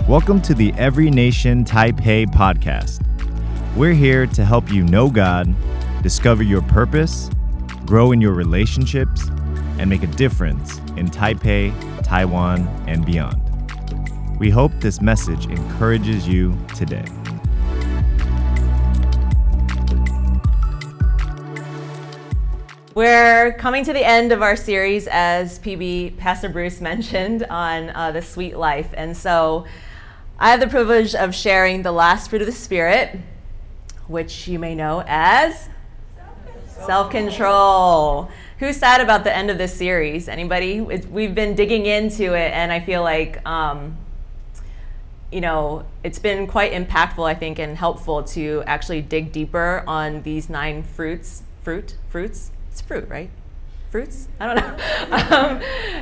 Welcome to the Every Nation Taipei podcast. We're here to help you know God, discover your purpose, grow in your relationships, and make a difference in Taipei, Taiwan, and beyond. We hope this message encourages you today. We're coming to the end of our series, as Pastor Bruce mentioned, on the sweet life. And so I have the privilege of sharing the last fruit of the Spirit, which you may know as self-control. Who's sad about the end of this series? Anybody? We've been digging into it, and I feel like, it's been quite impactful, I think, and helpful to actually dig deeper on these 9 fruits. Fruits? It's fruit, right? Fruits? I don't know.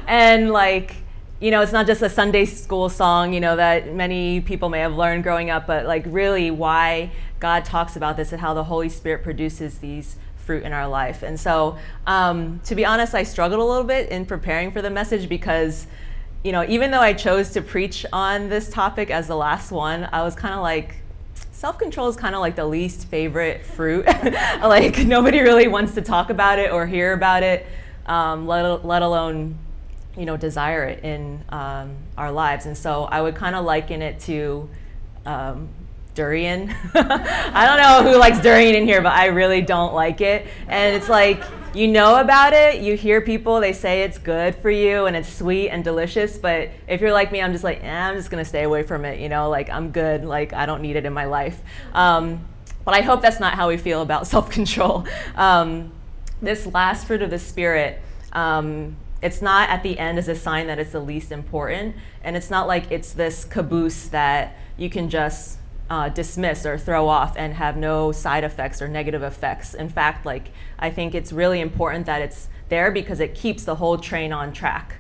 It's not just a Sunday school song, that many people may have learned growing up, but really why God talks about this and how the Holy Spirit produces these fruit in our life. And so, to be honest, I struggled a little bit in preparing for the message because, even though I chose to preach on this topic as the last one, I was kind of like, self-control is kind of like the least favorite fruit. Nobody really wants to talk about it or hear about it, let alone, desire it in our lives. And so I would kind of liken it to durian. I don't know who likes durian in here, but I really don't like it. And it's like, about it, you hear people, they say it's good for you and it's sweet and delicious, but if you're like me, I'm just like, I'm just gonna stay away from it, I'm good, I don't need it in my life. But I hope that's not how we feel about self-control. This last fruit of the Spirit, it's not at the end as a sign that it's the least important, and it's not like it's this caboose that you can just dismiss or throw off and have no side effects or negative effects. In fact, I think it's really important that it's there because it keeps the whole train on track.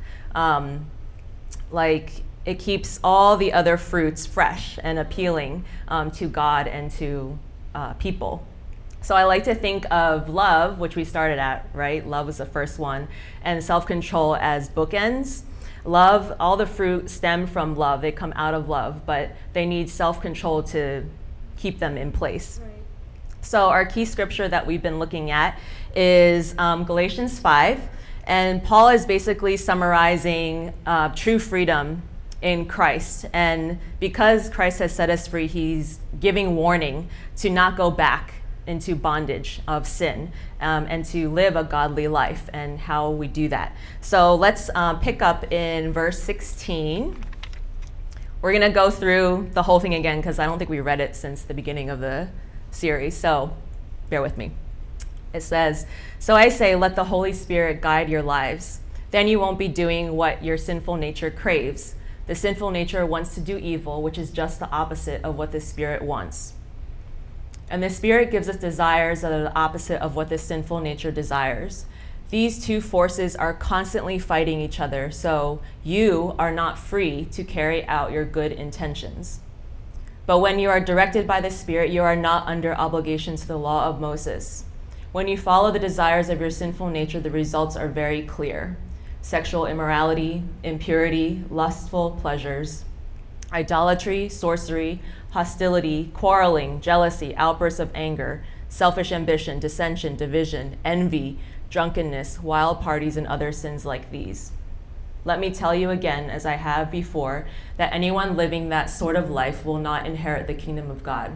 It keeps all the other fruits fresh and appealing to God and to people. So I like to think of love, which we started at, right? Love was the first one, and self-control as bookends. Love, all the fruit stem from love. They come out of love, but they need self-control to keep them in place. Right. So our key scripture that we've been looking at is Galatians 5, and Paul is basically summarizing true freedom in Christ. And because Christ has set us free, he's giving warning to not go back into bondage of sin and to live a godly life and how we do that. So let's pick up in verse 16. We're going to go through the whole thing again because I don't think we read it since the beginning of the series, so bear with me. It says, "So I say, let the Holy Spirit guide your lives. Then you won't be doing what your sinful nature craves. The sinful nature wants to do evil, which is just the opposite of what the Spirit wants. And the Spirit gives us desires that are the opposite of what the sinful nature desires. These two forces are constantly fighting each other, so you are not free to carry out your good intentions. But when you are directed by the Spirit, you are not under obligation to the law of Moses. When you follow the desires of your sinful nature, the results are very clear: sexual immorality, impurity, lustful pleasures, idolatry, sorcery, hostility, quarreling, jealousy, outbursts of anger, selfish ambition, dissension, division, envy, drunkenness, wild parties, and other sins like these. Let me tell you again, as I have before, that anyone living that sort of life will not inherit the kingdom of God.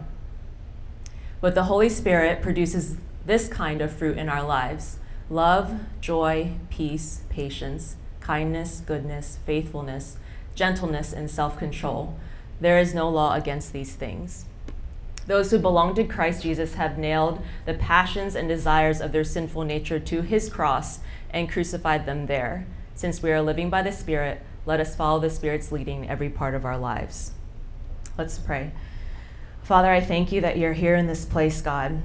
But the Holy Spirit produces this kind of fruit in our lives: love, joy, peace, patience, kindness, goodness, faithfulness, gentleness, and self-control. There is no law against these things. Those who belong to Christ Jesus have nailed the passions and desires of their sinful nature to his cross and crucified them there. Since we are living by the Spirit, let us follow the Spirit's leading in every part of our lives." Let's pray. Father, I thank you that you're here in this place, God.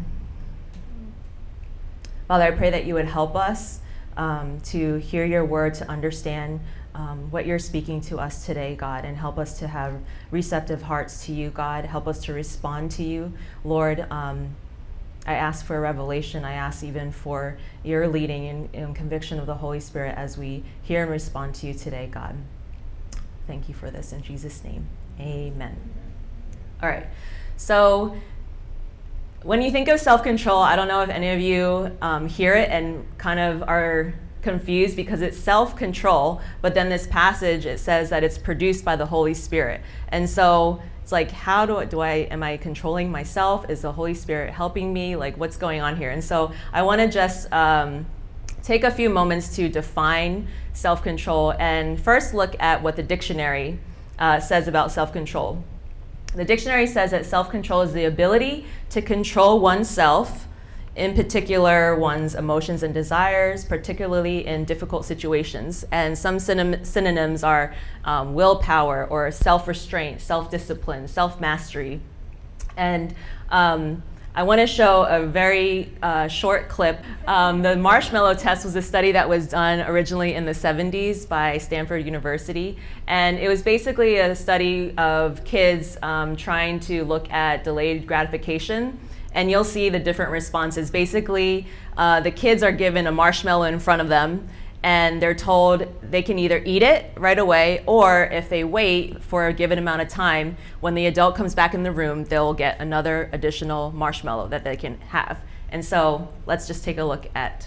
Father, I pray that you would help us to hear your word, to understand what you're speaking to us today, God, and help us to have receptive hearts to you, God. Help us to respond to you, Lord. I ask for a revelation. I ask even for your leading and conviction of the Holy Spirit as we hear and respond to you today, God. thank you for this in Jesus' name. Amen. All right. So when you think of self-control, I don't know if any of you hear it and kind of are confused because it's self-control, but then this passage, it says that it's produced by the Holy Spirit. And so it's like, how am I controlling myself? Is the Holy Spirit helping me? Like, what's going on here? And so I want to just take a few moments to define self-control and first look at what the dictionary says about self-control. The dictionary says that self-control is the ability to control oneself, in particular one's emotions and desires, particularly in difficult situations. And some synonyms are willpower or self-restraint, self-discipline, self-mastery. And I want to show a very short clip. The marshmallow test was a study that was done originally in the 70s by Stanford University. And it was basically a study of kids trying to look at delayed gratification. And you'll see the different responses. Basically, the kids are given a marshmallow in front of them, and they're told they can either eat it right away, or if they wait for a given amount of time, when the adult comes back in the room, they'll get another additional marshmallow that they can have. And so let's just take a look at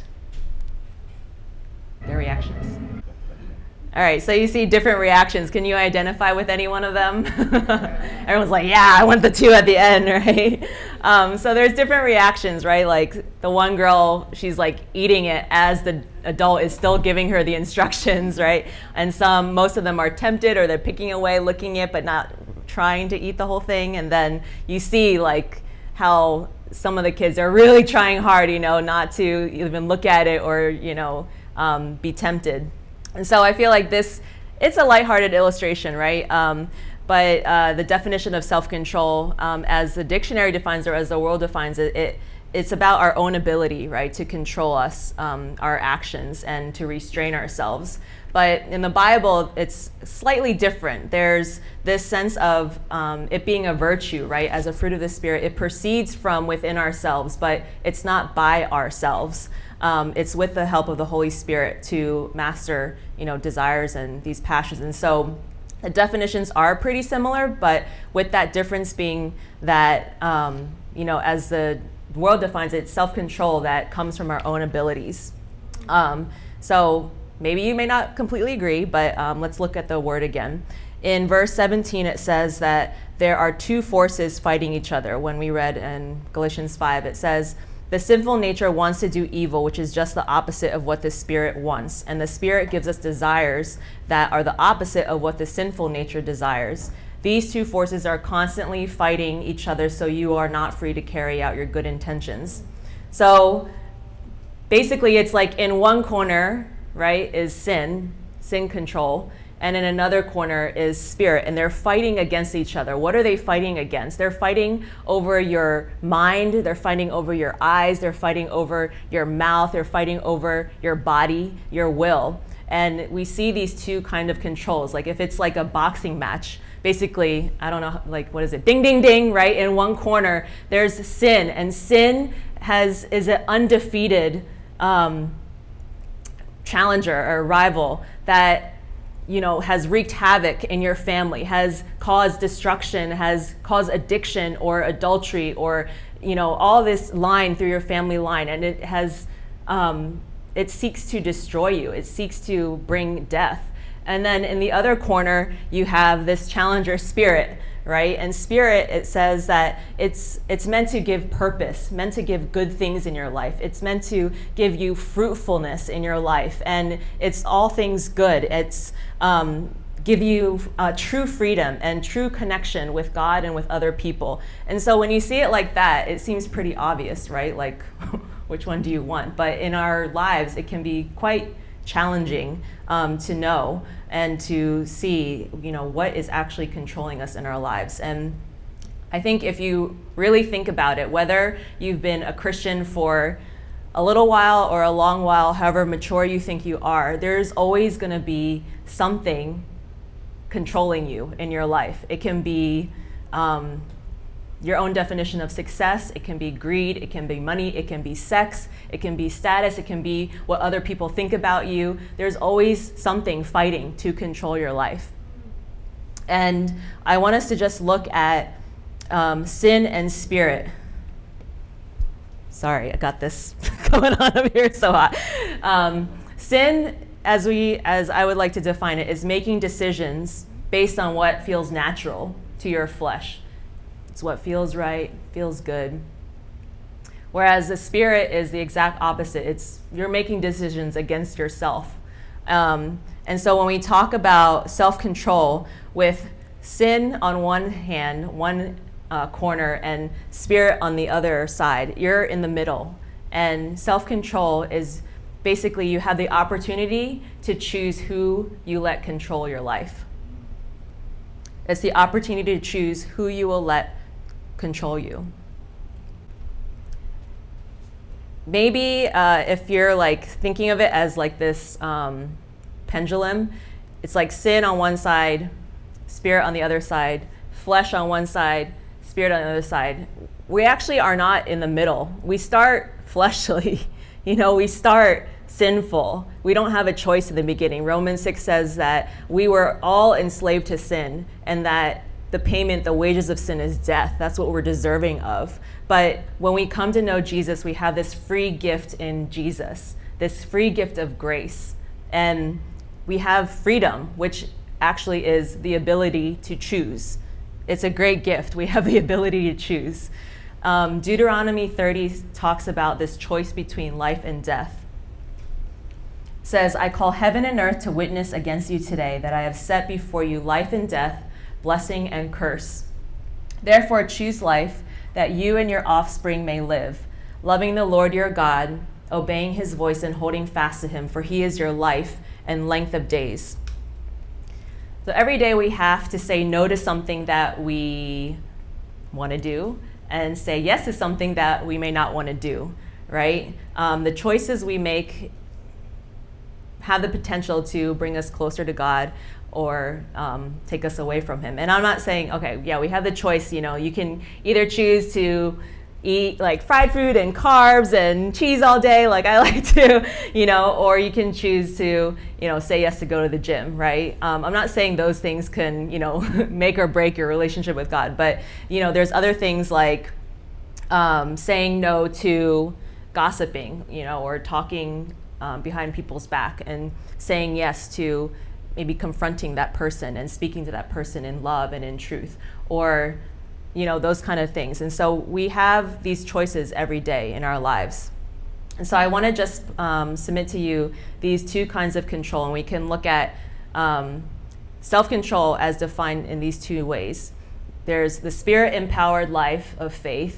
their reactions. All right, so you see different reactions. Can you identify with any one of them? Everyone's like, yeah, I want the 2 at the end, right? So there's different reactions, right? Like the one girl, she's like eating it as the adult is still giving her the instructions, right? And most of them are tempted, or they're picking away, looking at it, but not trying to eat the whole thing. And then you see like how some of the kids are really trying hard, not to even look at it or, be tempted. And so I feel like it's a lighthearted illustration, right? But the definition of self-control, as the dictionary defines it, or as the world defines it, it's about our own ability, right, to control us, our actions, and to restrain ourselves. But in the Bible, it's slightly different. There's this sense of it being a virtue, right, as a fruit of the Spirit. It proceeds from within ourselves, but it's not by ourselves. It's with the help of the Holy Spirit to master, desires and these passions. And so the definitions are pretty similar, but with that difference being that, as the world defines it, self-control that comes from our own abilities. So maybe you may not completely agree, but let's look at the word again. In verse 17, it says that there are 2 forces fighting each other. When we read in Galatians 5, it says, the sinful nature wants to do evil, which is just the opposite of what the Spirit wants. And the Spirit gives us desires that are the opposite of what the sinful nature desires. These 2 forces are constantly fighting each other, so you are not free to carry out your good intentions. So basically, it's like in one corner, right, is sin control. And in another corner is spirit, and they're fighting against each other. What are they fighting against? They're fighting over your mind, they're fighting over your eyes, they're fighting over your mouth, they're fighting over your body, your will. And we see these 2 kind of controls. Like if it's like a boxing match, basically, I don't know, like what is it? Ding, ding, ding, right? In one corner, there's sin, and sin is an undefeated challenger or rival that has wreaked havoc in your family, has caused destruction, has caused addiction or adultery or, all this line through your family line. And it has, it seeks to destroy you. It seeks to bring death. And then in the other corner, you have this challenger spirit, right? And spirit, it says that it's meant to give purpose, meant to give good things in your life. It's meant to give you fruitfulness in your life. And it's all things good. It's give you true freedom and true connection with God and with other people. And so when you see it like that, it seems pretty obvious, right? Like, which one do you want? But in our lives, it can be quite challenging to know and to see, what is actually controlling us in our lives. And I think if you really think about it, whether you've been a Christian for a little while or a long while, however mature you think you are, there's always going to be something controlling you in your life. It can be your own definition of success. It can be greed. It can be money. It can be sex. It can be status. It can be what other people think about you. There's always something fighting to control your life. And I want us to just look at sin and spirit. Sorry, I got this going on up here, it's so hot. Sin, as I would like to define it, is making decisions based on what feels natural to your flesh. It's what feels right, feels good. Whereas the spirit is the exact opposite. You're making decisions against yourself. And so when we talk about self-control, with sin on one hand, one corner, and spirit on the other side, you're in the middle. And self-control is basically you have the opportunity to choose who you let control your life. It's the opportunity to choose who you will let control you. Maybe if you're like thinking of it as like this pendulum, it's like sin on one side, spirit on the other side, flesh on one side, spirit on the other side. We actually are not in the middle. We start fleshly, we start sinful. We don't have a choice in the beginning. Romans 6 says that we were all enslaved to sin, and that the payment, the wages of sin is death. That's what we're deserving of. But when we come to know Jesus, we have this free gift in Jesus, this free gift of grace. And we have freedom, which actually is the ability to choose. It's a great gift. We have the ability to choose. Deuteronomy 30 talks about this choice between life and death. It says, I call heaven and earth to witness against you today that I have set before you life and death, blessing and curse. Therefore choose life, that you and your offspring may live, loving the Lord your God, obeying his voice and holding fast to him, for he is your life and length of days. So every day we have to say no to something that we want to do and say yes to something that we may not want to do, right? The choices we make have the potential to bring us closer to God or take us away from him. And I'm not saying, okay, yeah, we have the choice, you can either choose to eat like fried food and carbs and cheese all day like I like to, or you can choose to, say yes to go to the gym, right? I'm not saying those things can, make or break your relationship with God, but, there's other things like saying no to gossiping, or talking behind people's back, and saying yes to maybe confronting that person and speaking to that person in love and in truth, or those kind of things. And so we have these choices every day in our lives. And so I want to just submit to you these two kinds of control, and we can look at self-control as defined in these two ways. There's the spirit-empowered life of faith,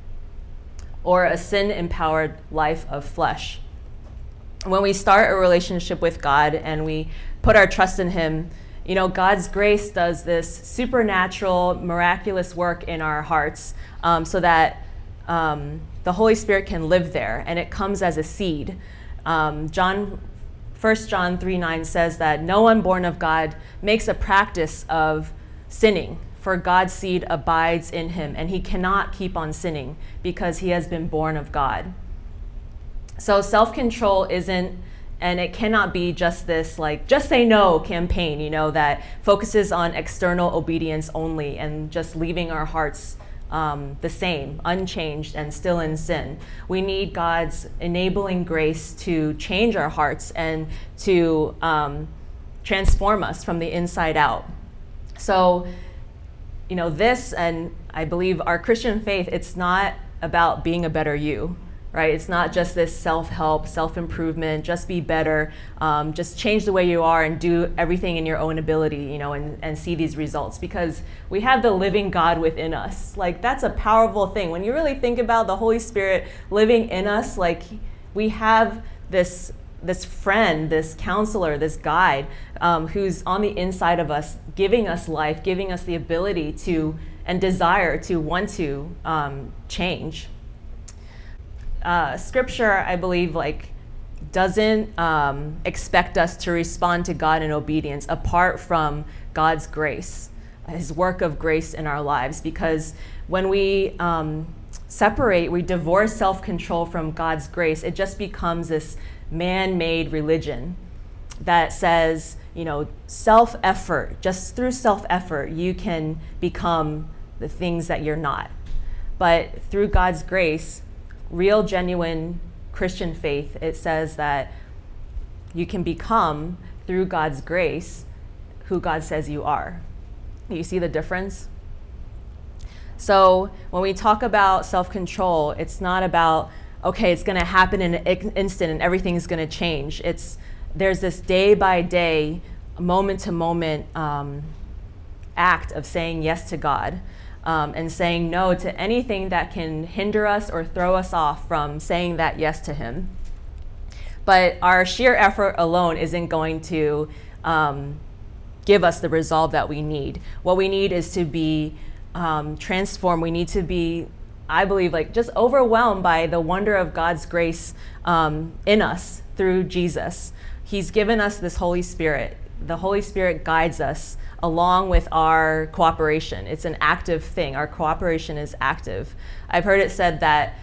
or a sin-empowered life of flesh. When we start a relationship with God and we put our trust in him, God's grace does this supernatural, miraculous work in our hearts so that the Holy Spirit can live there, and it comes as a seed. 1 John 3:9 says that no one born of God makes a practice of sinning, for God's seed abides in him, and he cannot keep on sinning because he has been born of God. So self-control isn't, and it cannot be just this like just say no campaign, that focuses on external obedience only and just leaving our hearts the same, unchanged and still in sin. We need God's enabling grace to change our hearts and to transform us from the inside out. So, this, and I believe our Christian faith, it's not about being a better you. Right? It's not just this self-help, self-improvement, just be better, just change the way you are and do everything in your own ability, and see these results, because we have the living God within us. Like, that's a powerful thing. When you really think about the Holy Spirit living in us, like, we have this friend, this counselor, this guide, who's on the inside of us, giving us life, giving us the ability to, and desire to want to change. Scripture, I believe, doesn't expect us to respond to God in obedience apart from God's grace, his work of grace in our lives. Because when we separate, we divorce self-control from God's grace, it just becomes this man-made religion that says, self-effort, just through self-effort, you can become the things that you're not. But through God's grace, real, genuine Christian faith, it says that you can become, through God's grace, who God says you are. You see the difference? So when we talk about self-control, it's not about, okay, it's going to happen in an instant and everything's going to change. There's this day-by-day, moment-to-moment act of saying yes to God and saying no to anything that can hinder us or throw us off from saying that yes to Him. But our sheer effort alone isn't going to give us the resolve that we need. What we need is to be transformed. We need to be, I believe, just overwhelmed by the wonder of God's grace in us through Jesus. He's given us this Holy Spirit. The Holy Spirit guides us along with our cooperation. It's an active thing. Our cooperation is active. I've heard it said that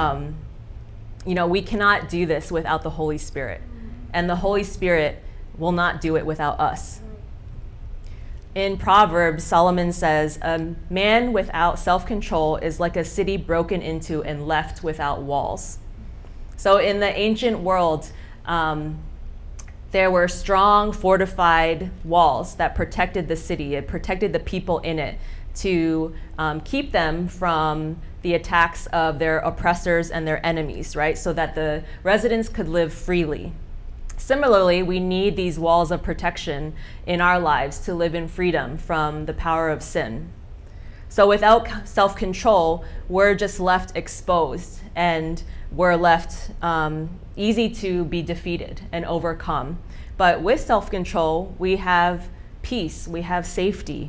we cannot do this without the Holy Spirit, and the Holy Spirit will not do it without us. In Proverbs, Solomon says, a man without self-control is like a city broken into and left without walls. So in the ancient world, there were strong, fortified walls that protected the city. It protected the people in it to keep them from the attacks of their oppressors and their enemies, right? So that the residents could live freely. Similarly, we need these walls of protection in our lives to live in freedom from the power of sin. So without self-control, we're just left exposed, and we're left easy to be defeated and overcome. But with self-control, we have peace, we have safety.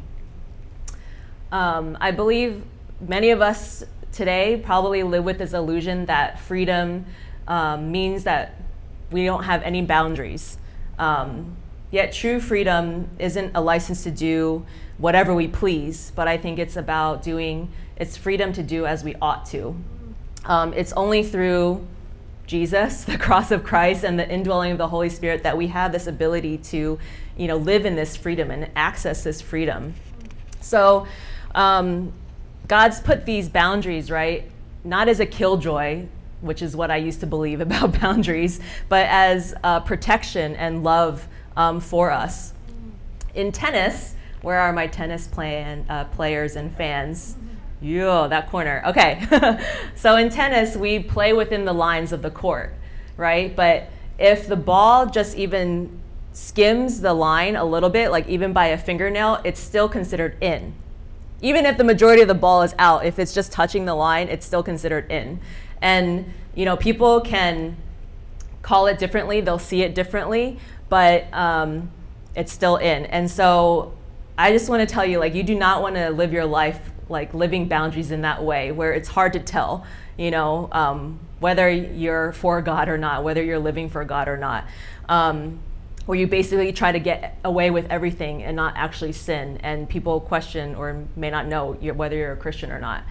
I believe many of us today probably live with this illusion that freedom means that we don't have any boundaries. Yet true freedom isn't a license to do whatever we please, but I think it's about it's freedom to do as we ought to. It's only through Jesus, the cross of Christ, and the indwelling of the Holy Spirit that we have this ability to, live in this freedom and access this freedom. So God's put these boundaries, right, not as a killjoy, which is what I used to believe about boundaries, but as protection and love for us. In tennis, where are my tennis players and fans? Yeah, that corner. Okay. So in tennis, we play within the lines of the court, right? But if the ball just even skims the line a little bit, like even by a fingernail, it's still considered in. Even if the majority of the ball is out, if it's just touching the line, it's still considered in. And, people can call it differently. They'll see it differently, but it's still in. And so I just want to tell you, you do not want to live your life living boundaries in that way, where it's hard to tell, whether you're for God or not, whether you're living for God or not. Where you basically try to get away with everything and not actually sin, and people question or may not know whether you're a Christian or not.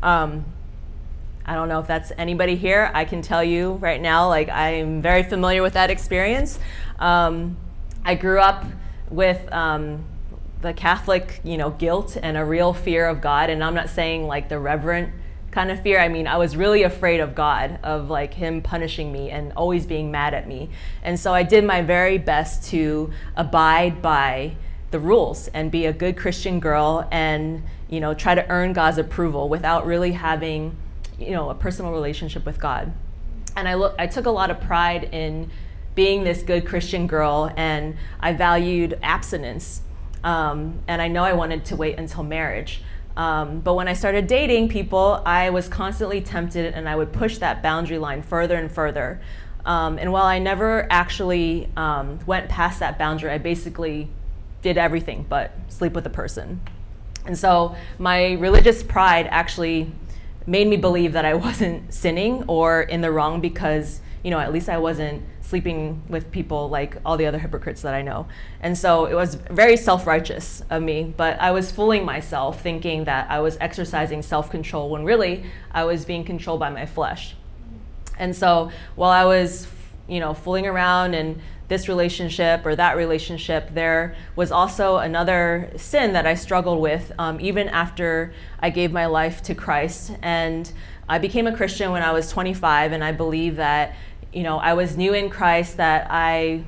I don't know if that's anybody here. I can tell you right now, I'm very familiar with that experience. I grew up with the Catholic, guilt and a real fear of God, and I'm not saying the reverent kind of fear. I mean, I was really afraid of God, of Him punishing me and always being mad at me. And so I did my very best to abide by the rules and be a good Christian girl and, try to earn God's approval without really having, a personal relationship with God. And I took a lot of pride in being this good Christian girl, and I valued abstinence. And I know I wanted to wait until marriage. But when I started dating people, I was constantly tempted, and I would push that boundary line further and further. And while I never actually went past that boundary, I basically did everything but sleep with a person. And so my religious pride actually made me believe that I wasn't sinning or in the wrong because, at least I wasn't sleeping with people like all the other hypocrites that I know. And so it was very self-righteous of me, but I was fooling myself thinking that I was exercising self-control when really I was being controlled by my flesh. And so while I was, fooling around and this relationship or that relationship, there was also another sin that I struggled with even after I gave my life to Christ. And I became a Christian when I was 25, and I believe that, I was new in Christ, that I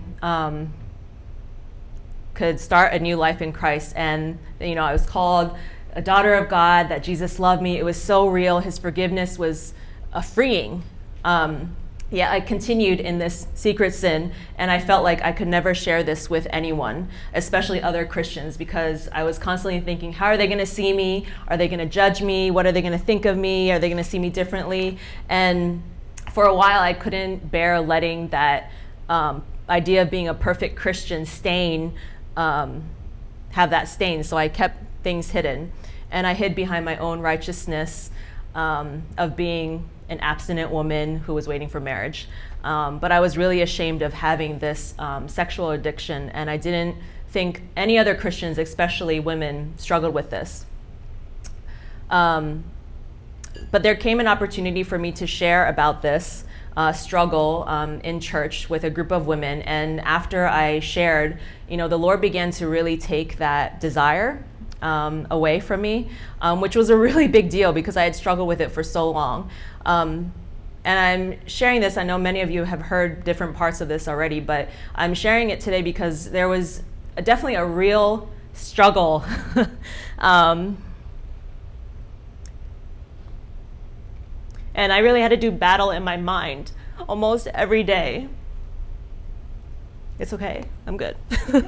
could start a new life in Christ. And, I was called a daughter of God, that Jesus loved me. It was so real. His forgiveness was freeing. Yet I continued in this secret sin, and I felt like I could never share this with anyone, especially other Christians, because I was constantly thinking, how are they going to see me? Are they going to judge me? What are they going to think of me? Are they going to see me differently? And for a while, I couldn't bear letting that idea of being a perfect Christian have that stain. So I kept things hidden, and I hid behind my own righteousness of being an abstinent woman who was waiting for marriage. But I was really ashamed of having this sexual addiction, and I didn't think any other Christians, especially women, struggled with this. But there came an opportunity for me to share about this struggle in church with a group of women. And after I shared, the Lord began to really take that desire away from me, which was a really big deal because I had struggled with it for so long. And I'm sharing this, I know many of you have heard different parts of this already, but I'm sharing it today because there was definitely a real struggle. And I really had to do battle in my mind almost every day. It's okay, I'm good.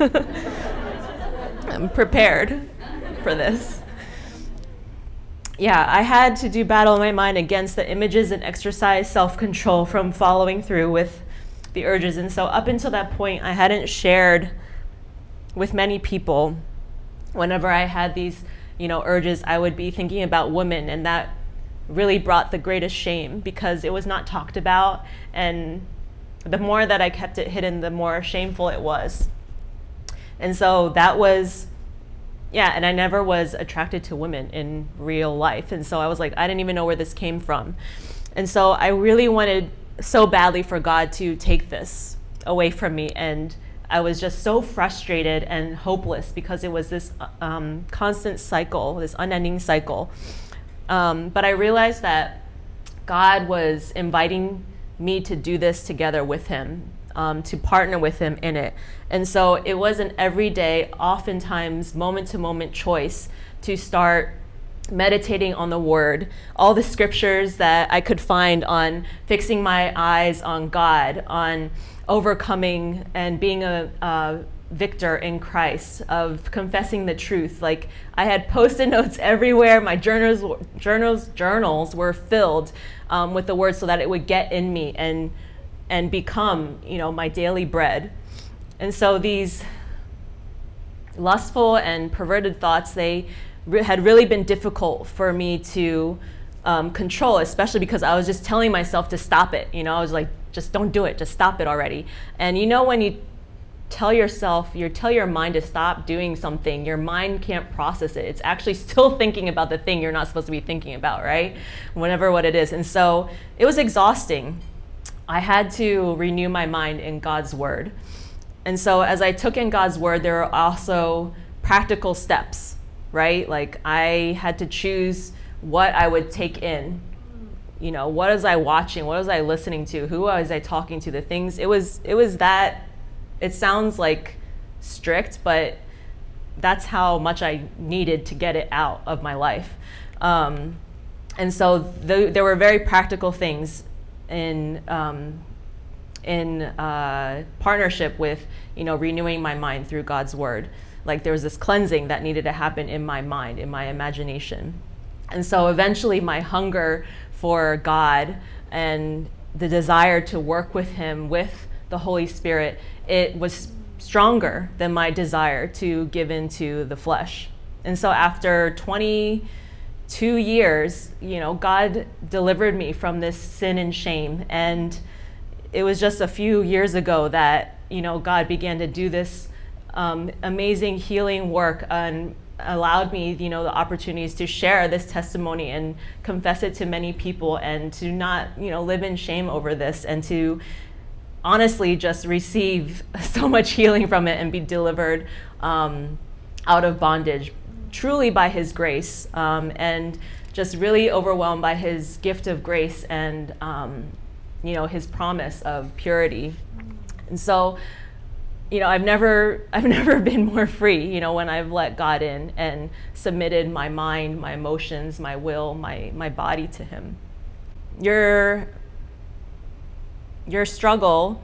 I'm prepared for this. Yeah, I had to do battle in my mind against the images and exercise self-control from following through with the urges. And so up until that point, I hadn't shared with many people. Whenever I had these, urges, I would be thinking about women, and that really brought the greatest shame because it was not talked about. And the more that I kept it hidden, the more shameful it was. And so that was, and I never was attracted to women in real life. And so I was like, I didn't even know where this came from. And so I really wanted so badly for God to take this away from me. And I was just so frustrated and hopeless because it was this constant cycle, this unending cycle. But I realized that God was inviting me to do this together with him, to partner with him in it. And so it was an everyday, oftentimes moment-to-moment choice to start meditating on the word, all the scriptures that I could find on fixing my eyes on God, on overcoming and being a victor in Christ, of confessing the truth. Like, I had Post-it notes everywhere. My journals were filled with the word so that it would get in me and become, my daily bread. And so these lustful and perverted thoughts, they had really been difficult for me to control, especially because I was just telling myself to stop it. I was like, just don't do it, just stop it already. And when you tell your mind to stop doing something, your mind can't process it. It's actually still thinking about the thing you're not supposed to be thinking about, right? Whatever what it is. And so it was exhausting. I had to renew my mind in God's word. And so as I took in God's word, there are also practical steps, right? Like, I had to choose what I would take in. What was I watching? What was I listening to? Who was I talking to? The things, it was that. It sounds like strict, but that's how much I needed to get it out of my life. And so there were very practical things in partnership with, renewing my mind through God's word. Like, there was this cleansing that needed to happen in my mind, in my imagination. And so eventually my hunger for God and the desire to work with him, with the Holy Spirit, it was stronger than my desire to give into the flesh. And so after 22 years, God delivered me from this sin and shame. And it was just a few years ago that, God began to do this amazing healing work and allowed me, the opportunities to share this testimony and confess it to many people, and to not, live in shame over this, and to honestly just receive so much healing from it and be delivered out of bondage, truly by his grace, and just really overwhelmed by his gift of grace and his promise of purity. And so, I've never been more free, when I've let God in and submitted my mind, my emotions, my will, my body to him. Your struggle,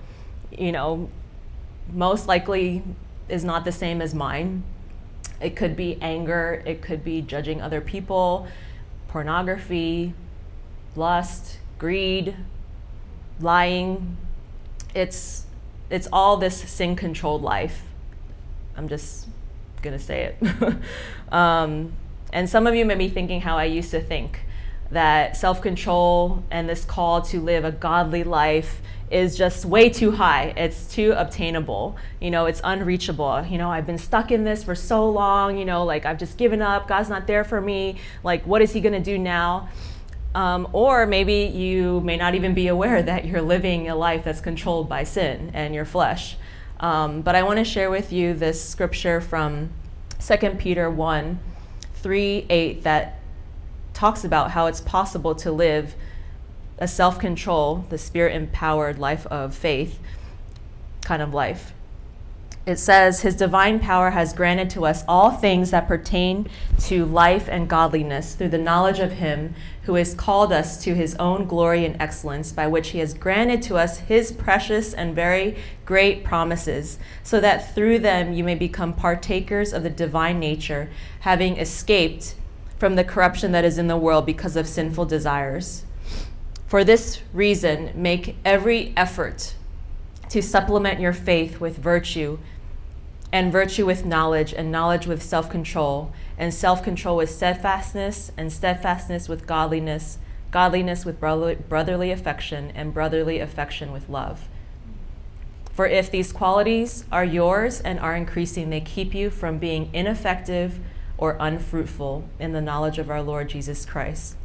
most likely is not the same as mine. It could be anger, it could be judging other people, pornography, lust, greed, lying. It's all this sin-controlled life. I'm just gonna say it. And some of you may be thinking how I used to think, that self-control and this call to live a godly life is just way too high. It's too obtainable. It's unreachable. I've been stuck in this for so long, I've just given up. God's not there for me. What is he gonna do now? Or maybe you may not even be aware that you're living a life that's controlled by sin and your flesh. But I want to share with you this scripture from 2 Peter 1:3-8 that talks about how it's possible to live a self-control, the spirit-empowered life of faith kind of life. It says, his divine power has granted to us all things that pertain to life and godliness through the knowledge of him who has called us to his own glory and excellence, by which he has granted to us his precious and very great promises, so that through them you may become partakers of the divine nature, having escaped from the corruption that is in the world because of sinful desires. For this reason, make every effort to supplement your faith with virtue, and virtue with knowledge, and knowledge with self-control, and self-control with steadfastness, and steadfastness with godliness, godliness with brotherly affection, and brotherly affection with love. For if these qualities are yours and are increasing, they keep you from being ineffective or unfruitful in the knowledge of our Lord Jesus Christ.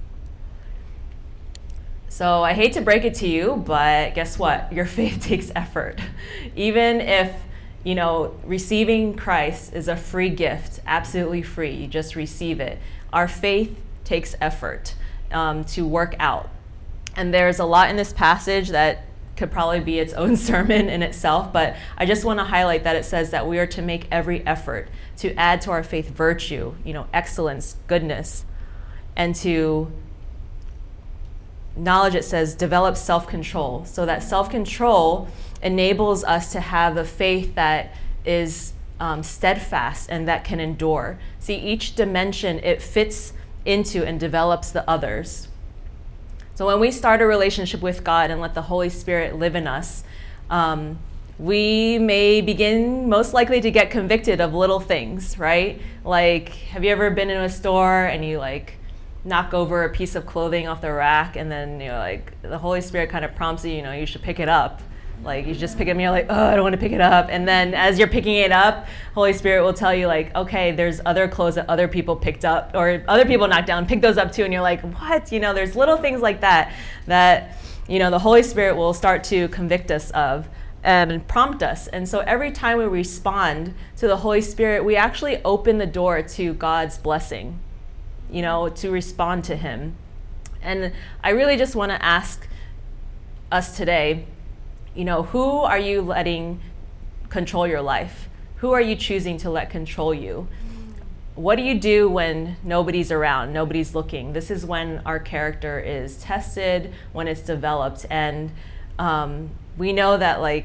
So I hate to break it to you, but guess what? Your faith takes effort. Even if, receiving Christ is a free gift, absolutely free, you just receive it. Our faith takes effort to work out. And there's a lot in this passage that could probably be its own sermon in itself, but I just want to highlight that it says that we are to make every effort to add to our faith virtue, excellence, goodness, and to knowledge, it says, develop self-control. So that self-control enables us to have a faith that is steadfast and that can endure. See, each dimension, it fits into and develops the others. So when we start a relationship with God and let the Holy Spirit live in us, we may begin most likely to get convicted of little things, right? Like, have you ever been in a store and you knock over a piece of clothing off the rack, and then the Holy Spirit kind of prompts you, you should pick it up. You just pick it up and you're like, oh, I don't want to pick it up. And then as you're picking it up, Holy Spirit will tell you okay, there's other clothes that other people picked up or other people knocked down, pick those up too. And you're like, what? There's little things like that the Holy Spirit will start to convict us of and prompt us. And so every time we respond to the Holy Spirit, we actually open the door to God's blessing, to respond to him. And I really just want to ask us today, who are you letting control your life? Who are you choosing to let control you? What do you do when nobody's around, nobody's looking? This is when our character is tested, when it's developed. And we know that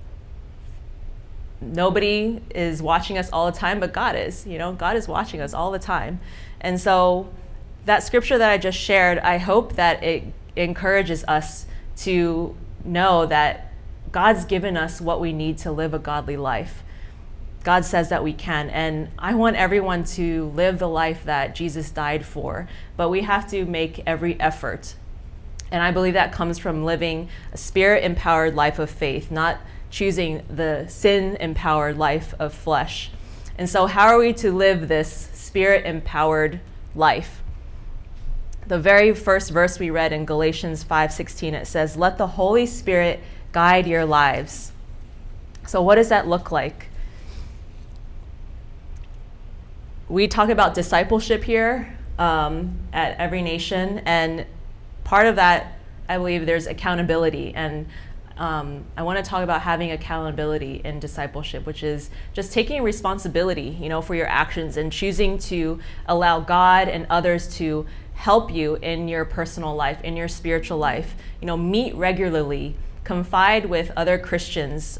nobody is watching us all the time, but God is. God is watching us all the time. And so that scripture that I just shared, I hope that it encourages us to know that God's given us what we need to live a godly life. God says that we can, and I want everyone to live the life that Jesus died for, but we have to make every effort. And I believe that comes from living a spirit-empowered life of faith, not choosing the sin-empowered life of flesh. And so how are we to live this spirit-empowered life? The very first verse we read in Galatians 5:16, it says, "Let the Holy Spirit guide your lives." So what does that look like? We talk about discipleship here at Every Nation, and part of that, I believe, there's accountability, and I want to talk about having accountability in discipleship, which is just taking responsibility, for your actions and choosing to allow God and others to help you in your personal life, in your spiritual life. Meet regularly, confide with other Christians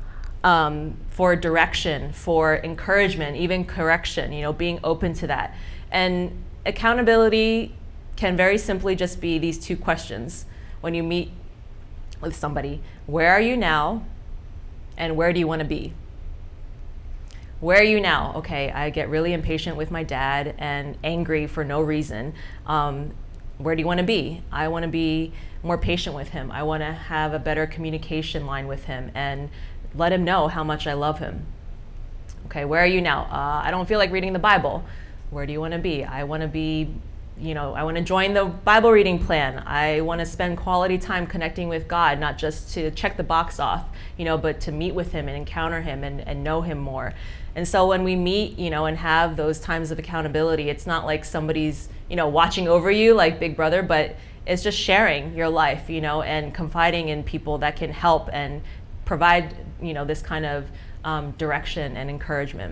for direction, for encouragement, even correction, being open to that. And accountability can very simply just be these two questions when you meet with somebody. Where are you now? And where do you want to be? Where are you now? Okay, I get really impatient with my dad and angry for no reason. Where do you want to be? I want to be more patient with him. I want to have a better communication line with him and let him know how much I love him. Okay, where are you now? I don't feel like reading the Bible. Where do you want to be? I want to be, I want to join the Bible reading plan. I want to spend quality time connecting with God, not just to check the box off, but to meet with him and encounter him and know him more. And so when we meet, and have those times of accountability, it's not like somebody's, watching over you like Big Brother, but it's just sharing your life, and confiding in people that can help and provide, this kind of direction and encouragement.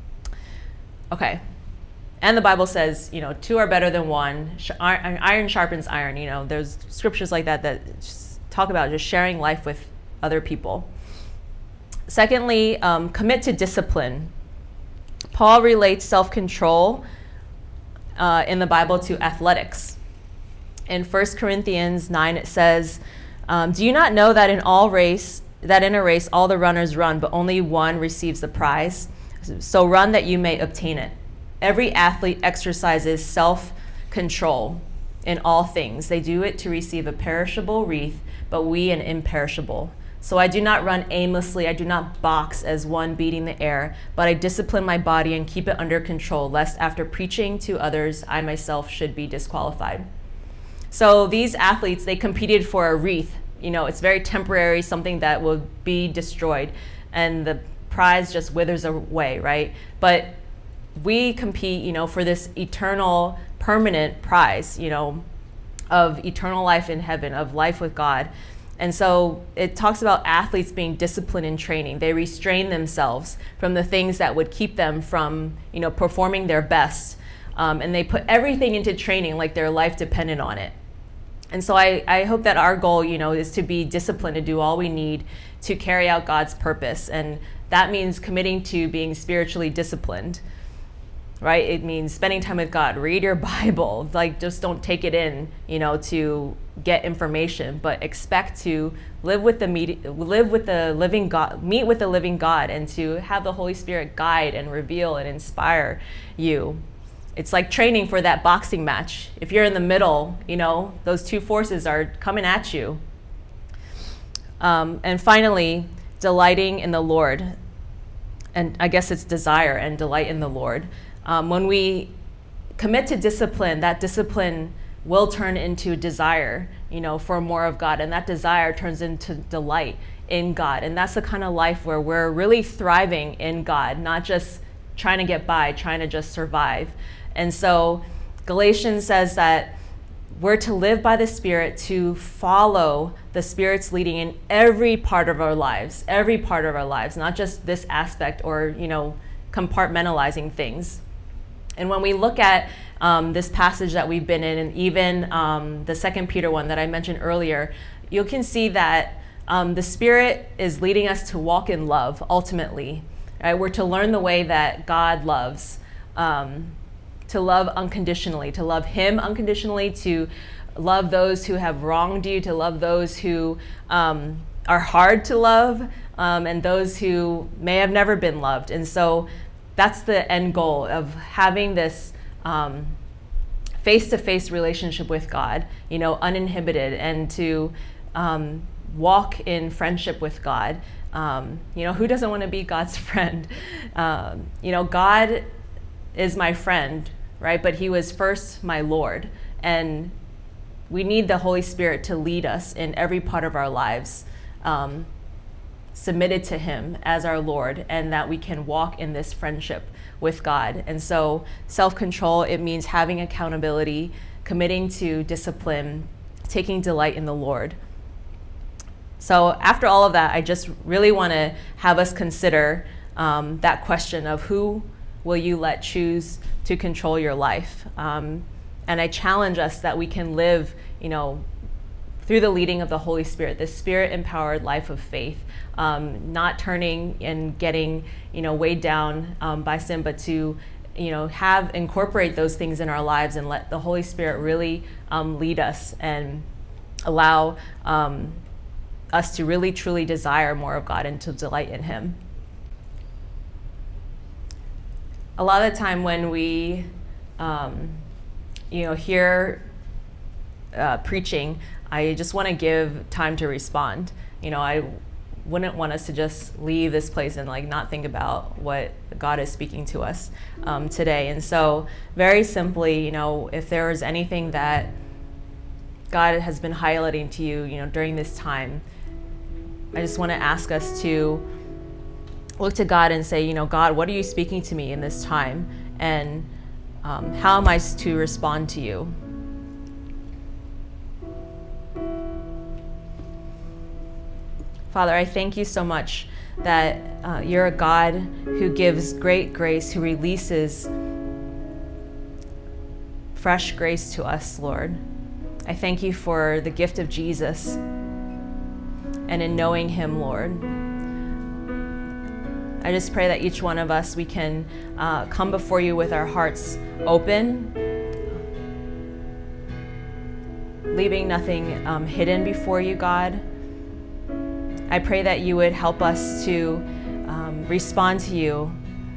Okay. And the Bible says, two are better than one. Iron sharpens iron. There's scriptures like that just talk about just sharing life with other people. Secondly, commit to discipline. Paul relates self-control in the Bible to athletics. In 1 Corinthians 9, it says, "Do you not know that in a race all the runners run, but only one receives the prize? So run that you may obtain it. Every athlete exercises self-control in all things. They do it to receive a perishable wreath, but we an imperishable. So I do not run aimlessly. I do not box as one beating the air, but I discipline my body and keep it under control, lest after preaching to others, I myself should be disqualified." So these athletes, they competed for a wreath. It's very temporary, something that will be destroyed, and the prize just withers away, right? But we compete, for this eternal, permanent prize, of eternal life in heaven, of life with God. And so it talks about athletes being disciplined in training. They restrain themselves from the things that would keep them from, performing their best. And they put everything into training like their life depended on it. And so I hope that our goal, is to be disciplined, to do all we need to carry out God's purpose. And that means committing to being spiritually disciplined, right? It means spending time with God. Read your Bible. Just don't take it in, to get information, but expect to live with the living God, meet with the living God, and to have the Holy Spirit guide and reveal and inspire you. It's like training for that boxing match. If you're in the middle, those two forces are coming at you. And finally, delighting in the Lord. And I guess it's desire and delight in the Lord. When we commit to discipline, that discipline will turn into desire, for more of God. And that desire turns into delight in God. And that's the kind of life where we're really thriving in God, not just trying to get by, trying to just survive. And so Galatians says that we're to live by the Spirit, to follow the Spirit's leading in every part of our lives, not just this aspect or, compartmentalizing things. And when we look at this passage that we've been in, and even the 2 Peter one that I mentioned earlier, you can see that the Spirit is leading us to walk in love, ultimately. Right? We're to learn the way that God loves, to love unconditionally, to love Him unconditionally, to love those who have wronged you, to love those who are hard to love, and those who may have never been loved. And so that's the end goal of having this face-to-face relationship with God, uninhibited, and to walk in friendship with God. Who doesn't want to be God's friend? God is my friend, right? But He was first my Lord. And we need the Holy Spirit to lead us in every part of our lives, submitted to him as our Lord, and that we can walk in this friendship with God. And so self-control, it means having accountability, committing to discipline, taking delight in the Lord. So after all of that, I just really want to have us consider that question of who will you let choose to control your life? And I challenge us that we can live, through the leading of the Holy Spirit, this Spirit-empowered life of faith, not turning and getting, weighed down by sin, but to, incorporate those things in our lives and let the Holy Spirit really lead us and allow us to really truly desire more of God and to delight in him. A lot of the time when we, hear preaching, I just want to give time to respond. I wouldn't want us to just leave this place and not think about what God is speaking to us today. And so very simply, if there is anything that God has been highlighting to you, during this time, I just want to ask us to look to God and say, God, what are you speaking to me in this time? And how am I to respond to you? Father, I thank you so much that you're a God who gives great grace, who releases fresh grace to us, Lord. I thank you for the gift of Jesus and in knowing him, Lord. I just pray that each one of us, we can come before you with our hearts open, leaving nothing hidden before you, God. I pray that you would help us to respond to you.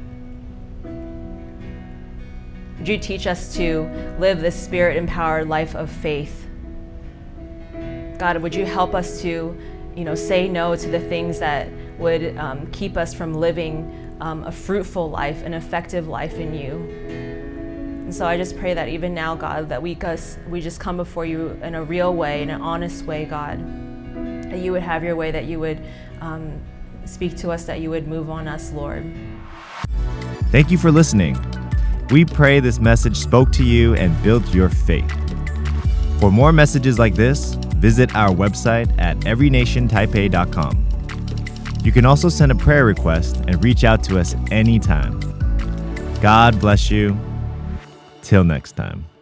Would you teach us to live this Spirit-empowered life of faith? God, would you help us to, say no to the things that would keep us from living a fruitful life, an effective life in you. And so I just pray that even now, God, that we just come before you in a real way, in an honest way, God. That you would have your way, that you would speak to us, that you would move on us, Lord. Thank you for listening. We pray this message spoke to you and built your faith. For more messages like this, visit our website at everynationtaipei.com. You can also send a prayer request and reach out to us anytime. God bless you. Till next time.